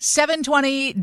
720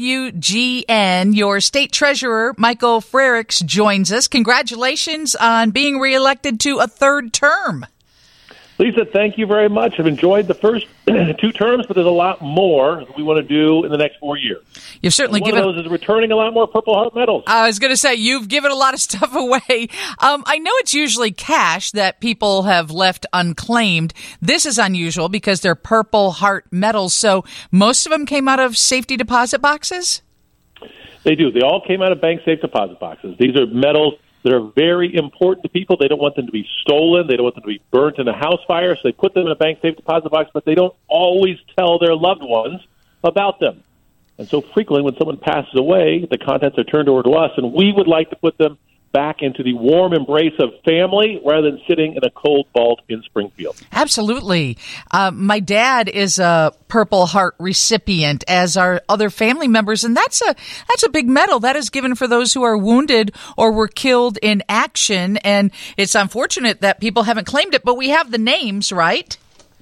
WGN. Your state treasurer, Michael Frerichs, joins us. Congratulations on being reelected to a third term. Lisa, thank you very much. I've enjoyed the first 2 terms, but there's a lot more we want to do in the next 4 years. You've certainly given... One of those is returning a lot more Purple Heart medals. I was going to say, you've given a lot of stuff away. I know it's usually cash that people have left unclaimed. This is unusual because they're Purple Heart medals, so most of them came out of safety deposit boxes? They do. They all came out of bank safe deposit boxes. These are medals that are very important to people. They don't want them to be stolen. They don't want them to be burnt in a house fire, so they put them in a bank safe deposit box, but they don't always tell their loved ones about them. And so frequently when someone passes away, the contents are turned over to us, and we would like to put them back into the warm embrace of family rather than sitting in a cold vault in Springfield. Absolutely. My dad is a Purple Heart recipient, as are other family members, and that's a big medal that is given for those who are wounded or were killed in action. And it's unfortunate that people haven't claimed it, but we have the names, right?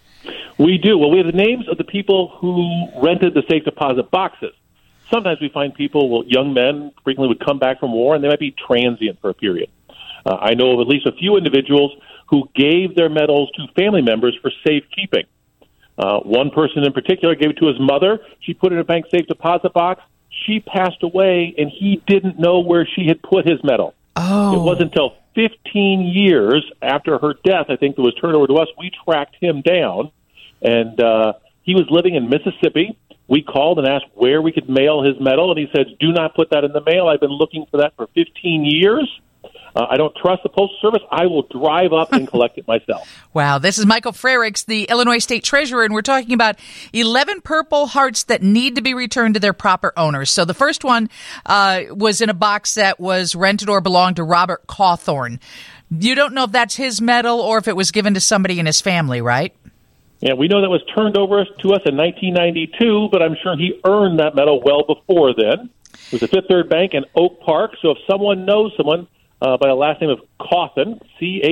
We do. Well, we have the names of the people who rented the safe deposit boxes. Sometimes we find people, young men frequently would come back from war, and they might be transient for a period. I know of at least a few individuals who gave their medals to family members for safekeeping. One person in particular gave it to his mother. She put it in a bank safe deposit box. She passed away, and he didn't know where she had put his medal. Oh. It wasn't until 15 years after her death, I think, that was turned over to us. We tracked him down, and he was living in Mississippi. We called and asked where we could mail his medal, and he said, do not put that in the mail. I've been looking for that for 15 years. I don't trust the Postal Service. I will drive up and collect it myself. Wow. This is Michael Frerichs, the Illinois State Treasurer, and we're talking about 11 Purple Hearts that need to be returned to their proper owners. So the first one was in a box that was rented or belonged to Robert Cawthorn. You don't know if that's his medal or if it was given to somebody in his family, right? Yeah, we know that was turned over to us in 1992, but I'm sure he earned that medal well before then. It was a Fifth Third Bank in Oak Park, so if someone knows someone by the last name of Cawthon,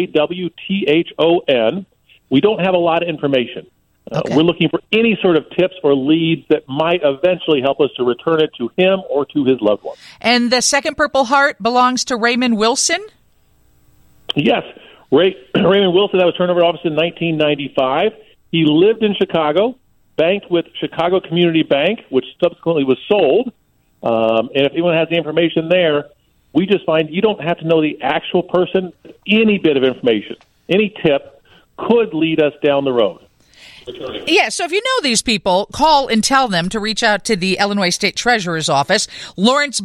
Cawthon, we don't have a lot of information. Okay. We're looking for any sort of tips or leads that might eventually help us to return it to him or to his loved one. And the second Purple Heart belongs to Raymond Wilson? Yes, Raymond Wilson, that was turned over to office in 1995. He lived in Chicago, banked with Chicago Community Bank, which subsequently was sold. And if anyone has the information there, we just find you don't have to know the actual person. Any bit of information, any tip could lead us down the road. Yeah, so if you know these people, call and tell them to reach out to the Illinois State Treasurer's Office. Lawrence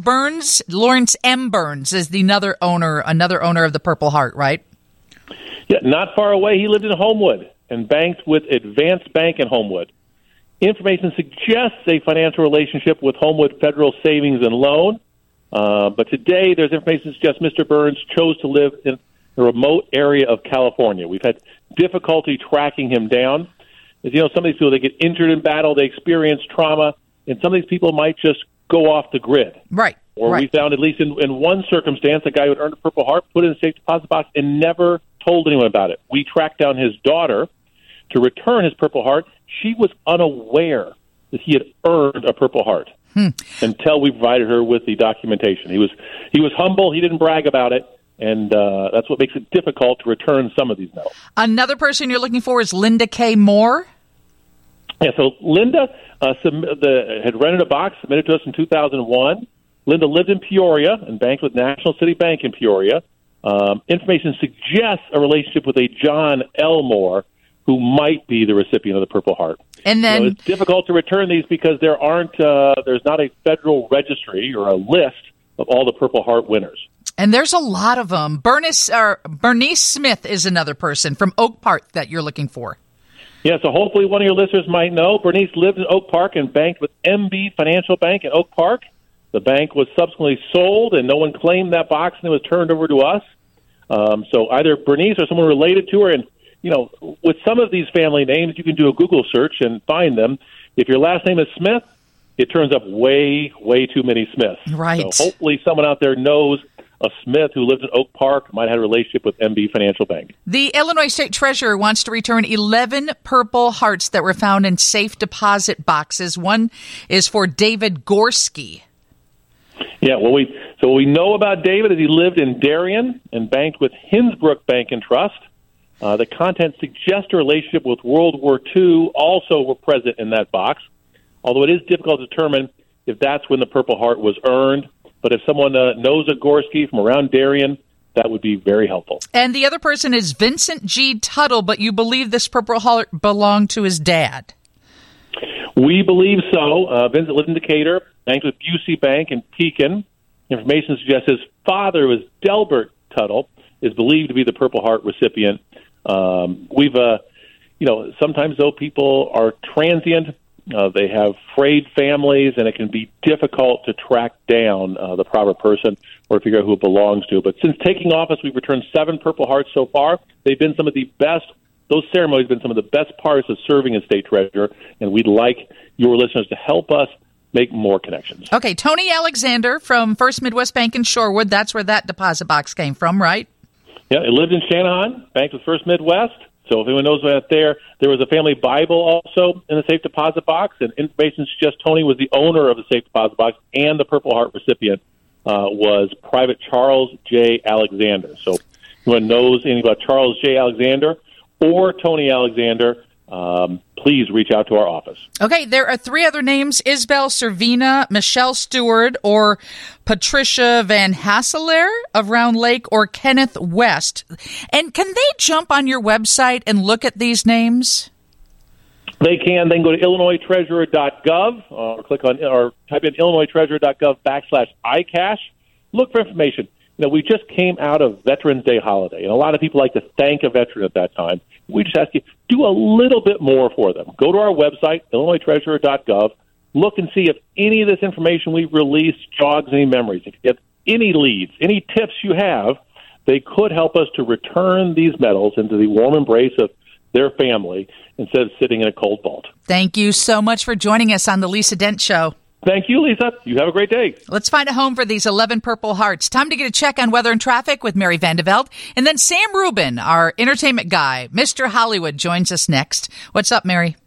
M. Burns is another owner of the Purple Heart, right? Yeah, not far away. He lived in Homewood and banked with Advanced Bank in Homewood. Information suggests a financial relationship with Homewood Federal Savings and Loan, but today there's information that suggests Mr. Burns chose to live in a remote area of California. We've had difficulty tracking him down. As you know, some of these people, they get injured in battle, they experience trauma, and some of these people might just go off the grid. Right. Or we found, at least in one circumstance, a guy who had earned a Purple Heart, put it in a safe deposit box, and never told anyone about it. We tracked down his daughter to return his Purple Heart. She was unaware that he had earned a Purple Heart until we provided her with the documentation. He was humble. He didn't brag about it, and that's what makes it difficult to return some of these medals. Another person you're looking for is Linda K. Moore. Yeah, so Linda had rented a box, submitted to us in 2001. Linda lived in Peoria and banked with National City Bank in Peoria. Information suggests a relationship with a John Elmore, who might be the recipient of the Purple Heart. And then it's difficult to return these because there's not a federal registry or a list of all the Purple Heart winners. And there's a lot of them. Bernice Smith is another person from Oak Park that you're looking for. Yeah, so hopefully one of your listeners might know. Bernice lived in Oak Park and banked with MB Financial Bank in Oak Park. The bank was subsequently sold, and no one claimed that box, and it was turned over to us. So either Bernice or someone related to her. And, you know, with some of these family names, you can do a Google search and find them. If your last name is Smith, it turns up way, way too many Smiths. Right. So hopefully someone out there knows a Smith who lives in Oak Park might have had a relationship with MB Financial Bank. The Illinois State Treasurer wants to return 11 Purple Hearts that were found in safe deposit boxes. One is for David Gorski. Yeah, what we know about David is he lived in Darien and banked with Hinsbrook Bank and Trust. The contents suggest a relationship with World War II also were present in that box, although it is difficult to determine if that's when the Purple Heart was earned. But if someone knows a Gorski from around Darien, that would be very helpful. And the other person is Vincent G. Tuttle, but you believe this Purple Heart belonged to his dad. We believe so. Vincent lived in Decatur, banked with Busey Bank in Pekin. Information suggests his father was Delbert Tuttle, is believed to be the Purple Heart recipient. Sometimes though people are transient, they have frayed families, and it can be difficult to track down the proper person or figure out who it belongs to. But since taking office, we've returned 7 Purple Hearts so far. They've been some of the best. Those ceremonies have been some of the best parts of serving as state treasurer, and we'd like your listeners to help us make more connections. Okay, Tony Alexander from First Midwest Bank in Shorewood. That's where that deposit box came from, right? Yeah, it lived in Shanahan, banked with First Midwest. So if anyone knows about there was a family Bible also in the safe deposit box, and information suggests Tony was the owner of the safe deposit box, and the Purple Heart recipient was Private Charles J. Alexander. So if anyone knows anything about Charles J. Alexander or Tony Alexander, please reach out to our office. Okay, there are 3 other names: Isabel Servina, Michelle Stewart, or Patricia Van Hasselaar of Round Lake, or Kenneth West. And can they jump on your website and look at these names? They can. They can go to IllinoisTreasurer.gov or click on or type in IllinoisTreasurer.gov/iCash. Look for information. We just came out of Veterans Day holiday, and a lot of people like to thank a veteran at that time. We just ask you, do a little bit more for them. Go to our website, IllinoisTreasurer.gov. Look and see if any of this information we've released jogs any memories. If you have any leads, any tips you have, they could help us to return these medals into the warm embrace of their family instead of sitting in a cold vault. Thank you so much for joining us on the Lisa Dent Show. Thank you, Lisa. You have a great day. Let's find a home for these 11 Purple Hearts. Time to get a check on weather and traffic with Mary Vandeveld. And then Sam Rubin, our entertainment guy, Mr. Hollywood, joins us next. What's up, Mary?